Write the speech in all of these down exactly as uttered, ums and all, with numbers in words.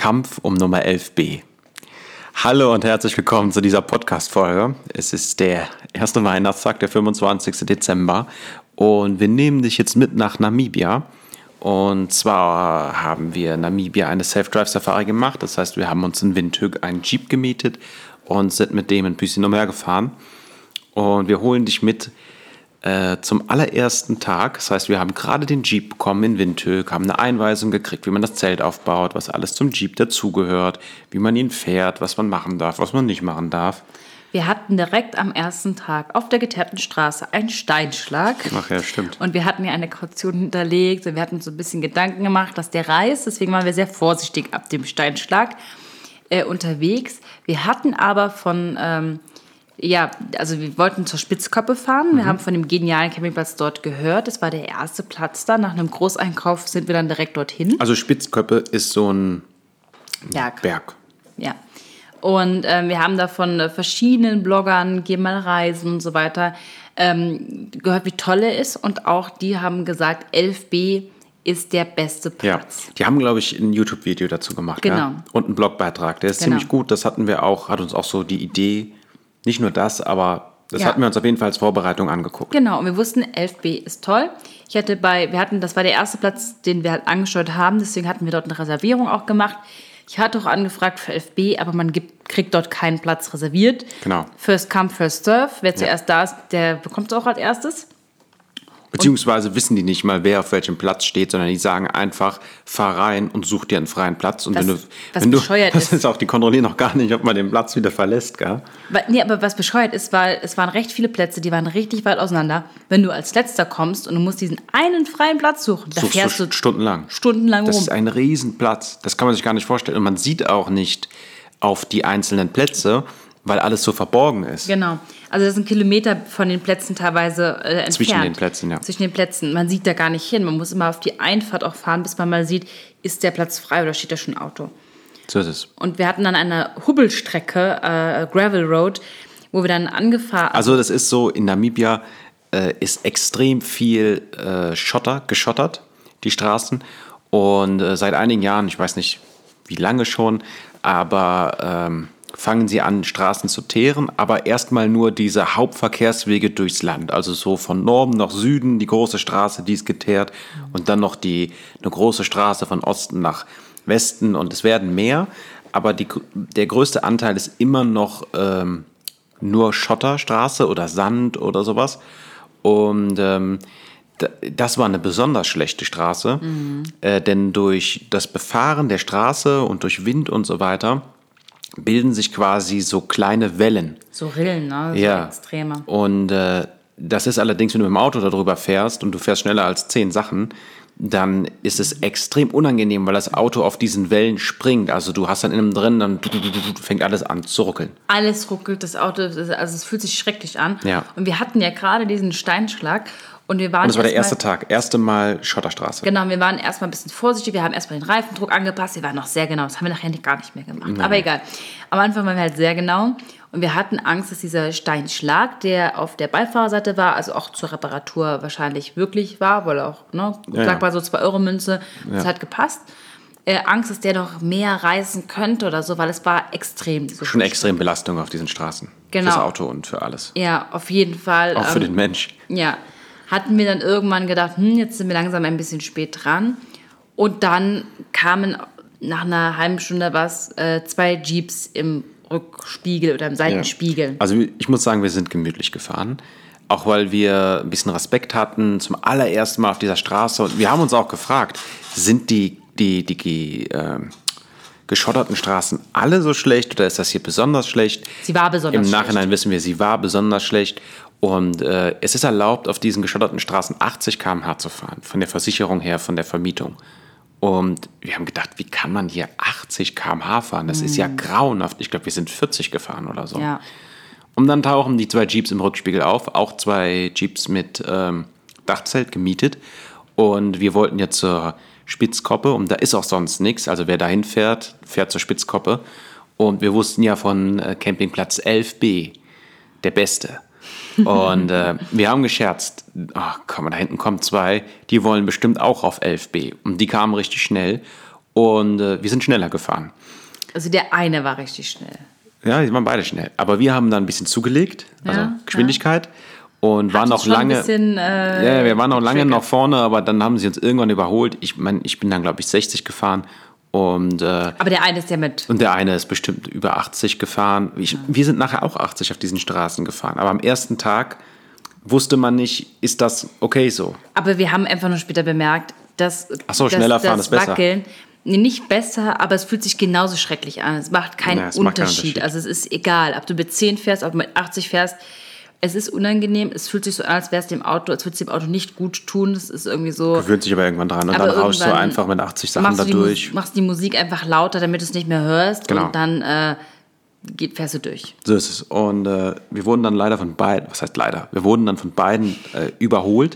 Kampf um Nummer elf B. Hallo und herzlich willkommen zu dieser Podcast-Folge. Es ist der erste Weihnachtstag, der fünfundzwanzigsten Dezember, und wir nehmen dich jetzt mit nach Namibia. Und zwar haben wir in Namibia eine Self-Drive-Safari gemacht. Das heißt, wir haben uns in Windhoek einen Jeep gemietet und sind mit dem ein bisschen umhergefahren. Und wir holen dich mit äh, zum allerersten Tag. Das heißt, wir haben gerade den Jeep bekommen in Windhoek, haben eine Einweisung gekriegt, wie man das Zelt aufbaut, was alles zum Jeep dazugehört, wie man ihn fährt, was man machen darf, was man nicht machen darf. Wir hatten direkt am ersten Tag auf der geteerten Straße einen Steinschlag. Ach ja, stimmt. Und wir hatten ja eine Kaution hinterlegt und wir hatten uns so ein bisschen Gedanken gemacht, dass der reißt. Deswegen waren wir sehr vorsichtig ab dem Steinschlag äh, unterwegs. Wir hatten aber von, ähm, ja, also wir wollten zur Spitzkoppe fahren. Wir mhm. haben von dem genialen Campingplatz dort gehört. Das war der erste Platz da. Nach einem Großeinkauf sind wir dann direkt dorthin. Also Spitzkoppe ist so ein Berg. Berg. Ja. Und ähm, wir haben da von äh, verschiedenen Bloggern, Geh mal reisen und so weiter, ähm, gehört, wie toll er ist. Und auch die haben gesagt, elf B ist der beste Platz. Ja, die haben, glaube ich, ein YouTube-Video dazu gemacht. Genau. Ja? Und einen Blogbeitrag. Der ist Genau. ziemlich gut. Das hatten wir auch, hat uns auch so die Idee, nicht nur das, aber das Ja. hatten wir uns auf jeden Fall als Vorbereitung angeguckt. Genau, und wir wussten, elf B ist toll. Ich hatte bei, wir hatten, das war der erste Platz, den wir halt angeschaut haben, deswegen hatten wir dort eine Reservierung auch gemacht. Ich hatte auch angefragt für elf B, aber man gibt, kriegt dort keinen Platz reserviert. Genau. First come, first serve. Wer Ja. zuerst da ist, der bekommt es auch als erstes. Beziehungsweise wissen die nicht mal, wer auf welchem Platz steht, sondern die sagen einfach, fahr rein und such dir einen freien Platz. Und Was- wenn du, was wenn du, bescheuert das ist. ist auch, die kontrollieren auch gar nicht, ob man den Platz wieder verlässt, gell? Weil, nee, aber was bescheuert ist, weil es waren recht viele Plätze, die waren richtig weit auseinander. Wenn du als Letzter kommst und du musst diesen einen freien Platz suchen, da Suchst fährst du du stundenlang. stundenlang Das rum. ist ein Riesenplatz. Das kann man sich gar nicht vorstellen. Und man sieht auch nicht auf die einzelnen Plätze, weil alles so verborgen ist. Genau. Also das sind Kilometer von den Plätzen teilweise äh, entfernt. Zwischen den Plätzen, ja. Zwischen den Plätzen. Man sieht da gar nicht hin. Man muss immer auf die Einfahrt auch fahren, bis man mal sieht, ist der Platz frei oder steht da schon ein Auto. So ist es. Und wir hatten dann eine Hubbelstrecke, äh, Gravel Road, wo wir dann angefahren... Also das ist so, in Namibia äh, ist extrem viel äh, Schotter, geschottert, die Straßen. Und äh, seit einigen Jahren, ich weiß nicht wie lange schon, aber ähm, fangen sie an, Straßen zu teeren, aber erstmal nur diese Hauptverkehrswege durchs Land. Also so von Norden nach Süden, die große Straße, die ist geteert, und dann noch die, eine große Straße von Osten nach Westen, und es werden mehr, aber die, der größte Anteil ist immer noch ähm, nur Schotterstraße oder Sand oder sowas. Und ähm, d- das war eine besonders schlechte Straße, mhm. äh, denn durch das Befahren der Straße und durch Wind und so weiter bilden sich quasi so kleine Wellen. So Rillen, ne? So Ja. extreme. Und äh, das ist allerdings, wenn du mit dem Auto darüber fährst und du fährst schneller als zehn Sachen, dann ist es extrem unangenehm, weil das Auto auf diesen Wellen springt. Also du hast dann innen drin, dann fängt alles an zu ruckeln. Alles ruckelt, das Auto, also es fühlt sich schrecklich an. Ja. Und wir hatten ja gerade diesen Steinschlag und wir waren Und das war der erst erste mal, Tag, erste Mal Schotterstraße. Genau, wir waren erstmal ein bisschen vorsichtig, wir haben erstmal den Reifendruck angepasst, wir waren noch sehr genau, das haben wir nachher nicht, gar nicht mehr gemacht, Nein. aber egal. Am Anfang waren wir halt sehr genau und wir hatten Angst, dass dieser Steinschlag, der auf der Beifahrerseite war, also auch zur Reparatur wahrscheinlich wirklich war, weil auch, ne, Ja, sag ja. mal so zwei Euro Münze, das hat gepasst. Äh, Angst, dass der noch mehr reißen könnte oder so, weil es war extrem. So Schon extrem Belastung auf diesen Straßen. Genau. Fürs Auto und für alles. Ja, auf jeden Fall. Auch für ähm, den Mensch. Ja, hatten wir dann irgendwann gedacht, hm, jetzt sind wir langsam ein bisschen spät dran. Und dann kamen nach einer halben Stunde was, äh, zwei Jeeps im Rückspiegel oder im Seitenspiegel. Also ich muss sagen, wir sind gemütlich gefahren. Auch weil wir ein bisschen Respekt hatten zum allerersten Mal auf dieser Straße. Und wir haben uns auch gefragt, sind die, die, die, die äh, geschotterten Straßen alle so schlecht oder ist das hier besonders schlecht? Sie war besonders Im Nachhinein schlecht. wissen wir, sie war besonders schlecht. Und äh, es ist erlaubt, auf diesen geschotterten Straßen achtzig Kilometer pro Stunde zu fahren. Von der Versicherung her, von der Vermietung. Und wir haben gedacht, wie kann man hier achtzig Kilometer pro Stunde fahren? Das ist ja grauenhaft. Ich glaube, wir sind vierzig gefahren oder so. Ja. Und dann tauchen die zwei Jeeps im Rückspiegel auf. Auch zwei Jeeps mit ähm, Dachzelt gemietet. Und wir wollten jetzt zur Spitzkoppe. Und da ist auch sonst nichts. Also wer dahin fährt, fährt zur Spitzkoppe. Und wir wussten ja von äh, Campingplatz elf B, der beste. Und äh, wir haben gescherzt, ach komm, da hinten kommen zwei, die wollen bestimmt auch auf elf B. Und die kamen richtig schnell. und äh, wir sind schneller gefahren. Also der eine war richtig schnell. Ja, die waren beide schnell. Aber wir haben dann ein bisschen zugelegt, also Ja, Geschwindigkeit. Ja. Und waren Hat noch uns schon lange. ein bisschen, äh, ja, wir waren noch lange getriggert. noch vorne, aber dann haben sie uns irgendwann überholt. Ich meine, ich bin dann, glaube ich, sechzig gefahren. Und, äh, Aber der eine ist ja mit. und der eine ist bestimmt über achtzig gefahren. Ich, ja. Wir sind nachher auch achtzig auf diesen Straßen gefahren. Aber am ersten Tag wusste man nicht, ist das okay so? Aber wir haben einfach nur später bemerkt, dass Ach so, dass schneller fahren das ist besser. Wackeln, nee, nicht besser, aber es fühlt sich genauso schrecklich an. Es macht keinen Ja, es macht keinen Unterschied. Unterschied. Also es ist egal, ob du mit zehn fährst, ob du mit achtzig fährst. Es ist unangenehm. Es fühlt sich so an, als wäre es dem Auto, als würde es dem Auto nicht gut tun. Das ist irgendwie so. Gewöhnt sich aber irgendwann dran. Und Aber dann rauschst du irgendwann einfach mit achtzig Sachen machst da du die Mus- durch. Machst die Musik einfach lauter, damit du es nicht mehr hörst. Genau. Und dann äh, geht, fährst du durch. So ist es. Und äh, wir wurden dann leider von beiden, was heißt leider? Wir wurden dann von beiden äh, überholt.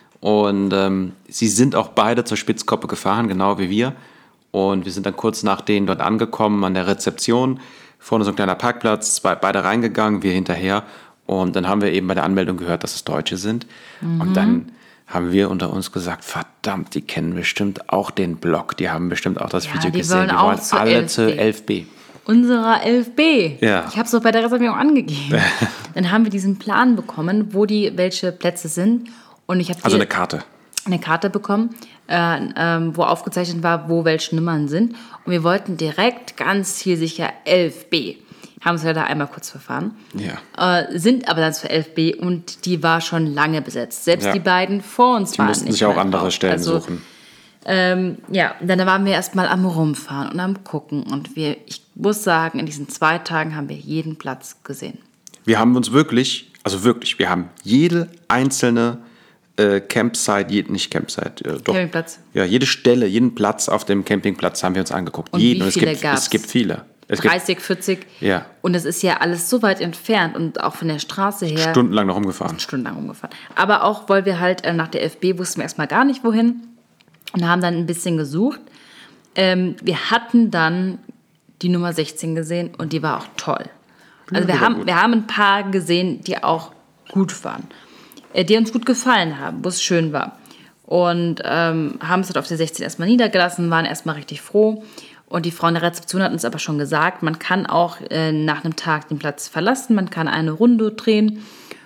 Und ähm, sie sind auch beide zur Spitzkoppe gefahren, genau wie wir. Und wir sind dann kurz nach denen dort angekommen an der Rezeption. Vorne so ein kleiner Parkplatz, zwei, beide reingegangen, wir hinterher. Und dann haben wir eben bei der Anmeldung gehört, dass es Deutsche sind. Mhm. Und dann haben wir unter uns gesagt, verdammt, die kennen bestimmt auch den Blog. Die haben bestimmt auch das Ja, Video die gesehen. wollen Die auch wollen zur alle elf B. zur elf B. Unserer elf B. Ja. Ich habe es doch bei der Reservierung angegeben. Dann haben wir diesen Plan bekommen, wo die welche Plätze sind. Und ich habe Also eine Karte. eine Karte bekommen, äh, ähm, wo aufgezeichnet war, wo welche Nummern sind. Und wir wollten direkt ganz zielsicher elf B. Haben uns leider einmal kurz verfahren. Ja. Äh, sind aber dann zur elf B und die war schon lange besetzt. Selbst Ja. die beiden vor uns Die waren mussten nicht sich auch mehr andere drauf. Stellen Also, suchen. Ähm, ja, dann waren wir erstmal am Rumfahren und am Gucken. Und wir, ich muss sagen, in diesen zwei Tagen haben wir jeden Platz gesehen. Wir haben uns wirklich, also wirklich, wir haben jede einzelne äh, Campsite, je, nicht Campsite, äh, doch. Campingplatz. Ja, jede Stelle, jeden Platz auf dem Campingplatz haben wir uns angeguckt. Und jeden. wie Und es viele gibt, gab's? Es gibt viele. Es gibt dreißig, vierzig. Ja. Und es ist ja alles so weit entfernt und auch von der Straße her. stundenlang noch rumgefahren. Stundenlang rumgefahren. Aber auch, weil wir halt äh, nach der elf B wussten wir erstmal gar nicht wohin und haben dann ein bisschen gesucht. Ähm, wir hatten dann die Nummer sechzehn gesehen und die war auch toll. Also die wir war haben, gut. wir haben ein paar gesehen, die auch gut waren. Äh, die uns gut gefallen haben, wo es schön war. Und ähm, haben es halt auf der sechzehn erstmal niedergelassen, waren erstmal richtig froh. Und die Frau in der Rezeption hat uns aber schon gesagt, man kann auch äh, nach einem Tag den Platz verlassen, man kann eine Runde drehen,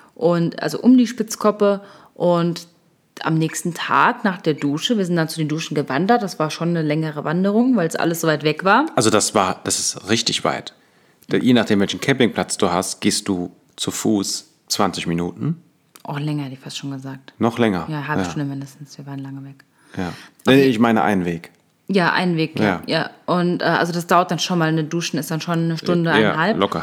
und also um die Spitzkoppe. Und am nächsten Tag nach der Dusche, wir sind dann zu den Duschen gewandert, das war schon eine längere Wanderung, weil es alles so weit weg war. Also das war, das ist richtig weit. Je nachdem, welchen Campingplatz du hast, gehst du zu Fuß zwanzig Minuten. Auch länger, hätte ich fast schon gesagt. Noch länger. Ja, halbe ja. Stunde mindestens, wir waren lange weg. Ja. Nee, ich meine einen Weg. Ja, ein Weg, ja. Ja. ja. Und äh, also das dauert dann schon mal, eine Duschen ist dann schon eine Stunde, Ja, eineinhalb. locker.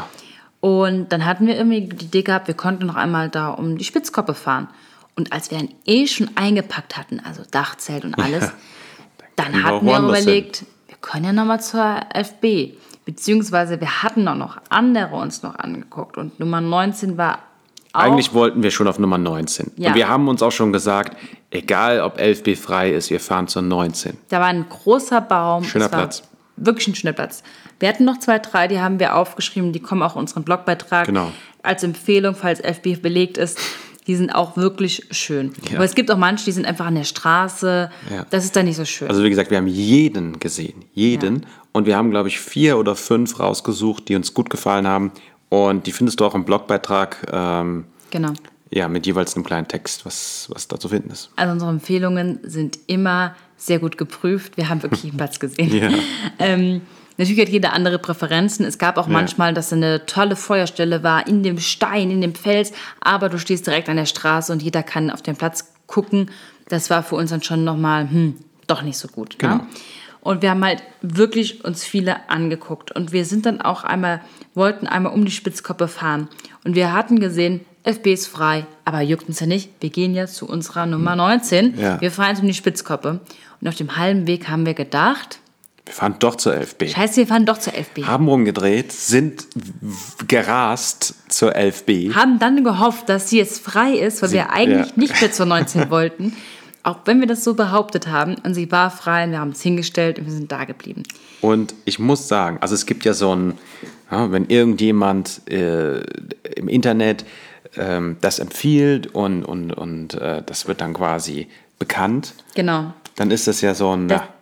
Und dann hatten wir irgendwie die Idee gehabt, wir konnten noch einmal da um die Spitzkoppe fahren. Und als wir dann eh schon eingepackt hatten, also Dachzelt und alles, Ja. dann können wir auch hatten wir auch woanders überlegt, wir können ja nochmal zur elf B. Beziehungsweise wir hatten auch noch andere uns noch angeguckt. Und Nummer neunzehn war auch... Eigentlich wollten wir schon auf Nummer neunzehn. Ja. Und wir haben uns auch schon gesagt, egal ob elf B frei ist, wir fahren zur neunzehn. Da war ein großer Baum. Schöner es war Platz. Wirklich ein schöner Platz. Wir hatten noch zwei, drei, die haben wir aufgeschrieben, die kommen auch in unseren Blogbeitrag Genau. als Empfehlung, falls elf B belegt ist. Die sind auch wirklich schön. Ja. Aber es gibt auch manche, die sind einfach an der Straße. Ja. Das ist dann nicht so schön. Also wie gesagt, wir haben jeden gesehen. Jeden. Ja. Und wir haben, glaube ich, vier oder fünf rausgesucht, die uns gut gefallen haben. Und die findest du auch im Blogbeitrag. Ähm, genau. Ja, mit jeweils einem kleinen Text, was, was da zu finden ist. Also unsere Empfehlungen sind immer sehr gut geprüft. Wir haben wirklich einen Platz gesehen. Ja. ähm, natürlich hat jeder andere Präferenzen. Es gab auch Ja. manchmal, dass eine tolle Feuerstelle war in dem Stein, in dem Fels, aber du stehst direkt an der Straße und jeder kann auf den Platz gucken. Das war für uns dann schon nochmal, hm, doch nicht so gut. Genau. Ne? Und wir haben halt wirklich uns viele angeguckt. Und wir sind dann auch einmal, wollten einmal um die Spitzkoppe fahren. Und wir hatten gesehen, F B ist frei, aber juckt uns ja nicht. Wir gehen ja zu unserer Nummer neunzehn. Ja. Wir fahren jetzt um die Spitzkoppe. Und auf dem halben Weg haben wir gedacht, Wir fahren doch zur elf B. scheiße, wir fahren doch zur elf B. Haben rumgedreht, sind w- gerast zur elf B. Haben dann gehofft, dass sie jetzt frei ist, weil Sie- wir eigentlich ja. nicht mehr zur neunzehn wollten. Auch wenn wir das so behauptet haben. Und sie war frei und wir haben es hingestellt und wir sind da geblieben. Und ich muss sagen, also es gibt ja so ein, ja, wenn irgendjemand äh, im Internet ähm, das empfiehlt und, und, und äh, das wird dann quasi bekannt, Genau. dann ist das ja so ein, Das, ja,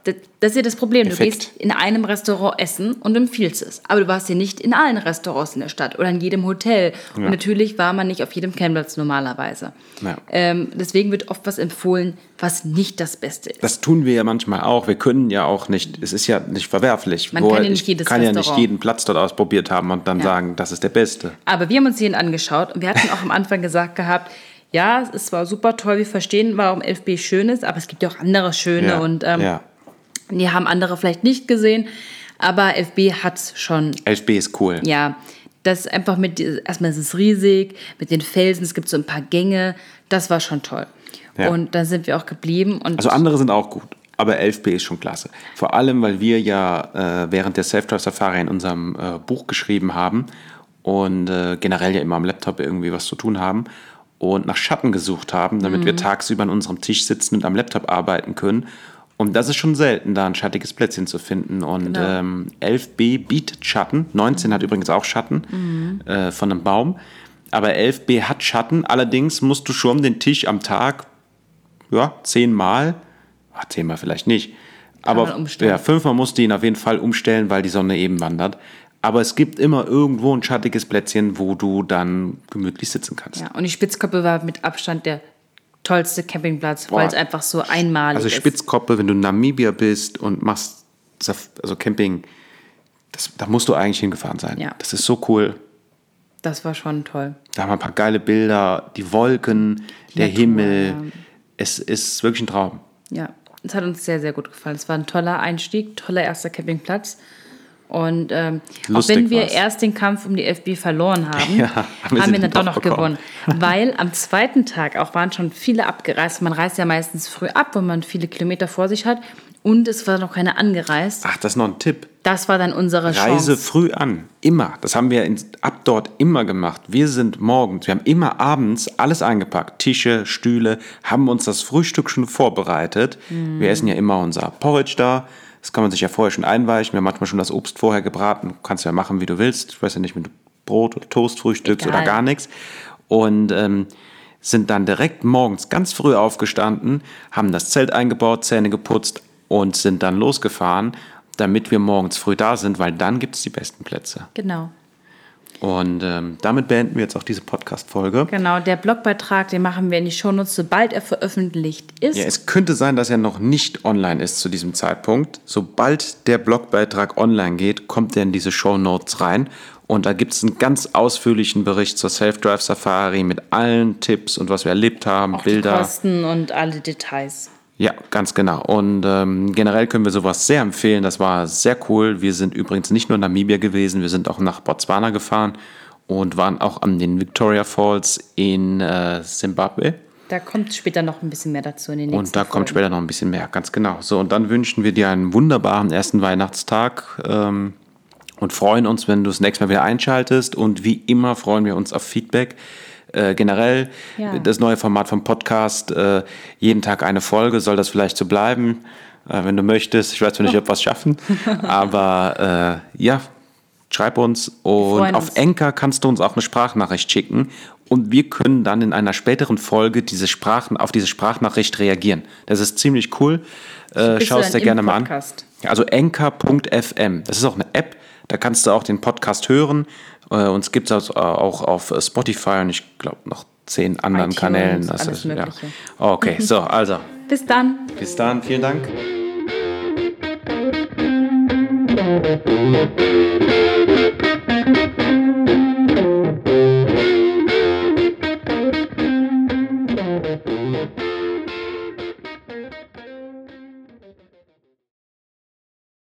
Das, das ist ja das Problem. Effekt. Du gehst in einem Restaurant essen und empfiehlst es. Aber du warst ja nicht in allen Restaurants in der Stadt oder in jedem Hotel. Und Ja. natürlich war man nicht auf jedem Campingplatz normalerweise. Ja. Ähm, deswegen wird oft was empfohlen, was nicht das Beste ist. Das tun wir ja manchmal auch. Wir können ja auch nicht, es ist ja nicht verwerflich. Man Wo kann ja nicht ich jedes kann ja nicht Restaurant. jeden Platz dort ausprobiert haben und dann Ja. sagen, das ist der beste. Aber wir haben uns jeden angeschaut und wir hatten auch am Anfang gesagt gehabt, ja, es ist zwar super toll, wir verstehen, warum elf B schön ist, aber es gibt ja auch andere schöne Ja. und ähm, ja. die haben andere vielleicht nicht gesehen, aber elf B hat es schon. elf B ist cool. Ja, das ist einfach mit, erstmal ist es riesig, mit den Felsen, es gibt so ein paar Gänge, das war schon toll. Ja. Und da sind wir auch geblieben. Und Also andere sind auch gut, aber elf B ist schon klasse. Vor allem, weil wir ja äh, während der Self-Drive-Safari in unserem äh, Buch geschrieben haben und äh, generell ja immer am Laptop irgendwie was zu tun haben und nach Schatten gesucht haben, damit wir tagsüber an unserem Tisch sitzen und am Laptop arbeiten können. Und das ist schon selten, da ein schattiges Plätzchen zu finden. Und Genau. ähm, elf B bietet Schatten. neunzehn hat übrigens auch Schatten äh, von einem Baum. Aber elf B hat Schatten. Allerdings musst du schon den Tisch am Tag ja, zehnmal, ach, zehnmal vielleicht nicht, man aber umstellen. ja, fünfmal musst du ihn auf jeden Fall umstellen, weil die Sonne eben wandert. Aber es gibt immer irgendwo ein schattiges Plätzchen, wo du dann gemütlich sitzen kannst. ja, und die Spitzkoppe war mit Abstand der tollste Campingplatz, Boah. weil es einfach so einmalig Also ist. Spitzkoppe, wenn du in Namibia bist und machst Saf- also Camping, das, da musst du eigentlich hingefahren sein. Ja. Das ist so cool. Das war schon toll. Da haben wir ein paar geile Bilder, die Wolken, der Natur, Himmel. ja. Es ist wirklich ein Traum. Ja, es hat uns sehr, sehr gut gefallen. Es war ein toller Einstieg, toller erster Campingplatz. Und ähm, auch Lustig wenn wir war's. erst den Kampf um die elf B verloren haben, Ja, haben wir haben sie wir dann dann doch doch noch bekommen. gewonnen. Weil am zweiten Tag auch waren schon viele abgereist. Man reist ja meistens früh ab, wenn man viele Kilometer vor sich hat. Und es war noch keiner angereist. Ach, das ist noch ein Tipp. Das war dann unsere Reise Chance. früh an. Immer. Das haben wir in, ab dort immer gemacht. Wir sind morgens, wir haben immer abends alles eingepackt. Tische, Stühle, haben uns das Frühstück schon vorbereitet. Mhm. Wir essen ja immer unser Porridge da. Das kann man sich ja vorher schon einweichen. Wir haben manchmal schon das Obst vorher gebraten. Du kannst ja machen, wie du willst. Ich weiß ja nicht, wenn du Brot oder Toast frühstückst Egal. oder gar nichts. Und ähm, sind dann direkt morgens ganz früh aufgestanden, haben das Zelt eingebaut, Zähne geputzt und sind dann losgefahren, damit wir morgens früh da sind, weil dann gibt es die besten Plätze. Genau. Und ähm, damit beenden wir jetzt auch diese Podcast-Folge. Genau, der Blogbeitrag, den machen wir in die Shownotes, sobald er veröffentlicht ist. Ja, es könnte sein, dass er noch nicht online ist zu diesem Zeitpunkt. Sobald der Blogbeitrag online geht, kommt er in diese Shownotes rein. Und da gibt es einen ganz ausführlichen Bericht zur Self-Drive-Safari mit allen Tipps und was wir erlebt haben, auch die Bilder. Kosten und alle Details. Ja, ganz genau. Und ähm, generell können wir sowas sehr empfehlen. Das war sehr cool. Wir sind übrigens nicht nur in Namibia gewesen, wir sind auch nach Botswana gefahren und waren auch an den Victoria Falls in äh, Zimbabwe. Da kommt später noch ein bisschen mehr dazu in den nächsten Und da kommt Folgen. später noch ein bisschen mehr, ganz genau. So, und dann wünschen wir dir einen wunderbaren ersten Weihnachtstag ähm, und freuen uns, wenn du das nächste Mal wieder einschaltest. Und wie immer freuen wir uns auf Feedback. Äh, generell Ja. das neue Format vom Podcast, äh, jeden Tag eine Folge, soll das vielleicht so bleiben, äh, wenn du möchtest. Ich weiß zwar nicht, ob wir es schaffen, aber äh, ja, schreib uns. Und freuen auf uns. Anchor kannst du uns auch eine Sprachnachricht schicken und wir können dann in einer späteren Folge diese Sprachen, auf diese Sprachnachricht reagieren. Das ist ziemlich cool. Äh, Bist Schau du es dann dir gerne im mal an. Podcast? Also anchor punkt f m. Das ist auch eine App, da kannst du auch den Podcast hören. Äh, uns gibt es auch auf Spotify und ich glaube noch zehn anderen iTunes, Kanälen. alles ist, ja. Mögliche. Okay, so, also. Bis dann. Bis dann, vielen Dank.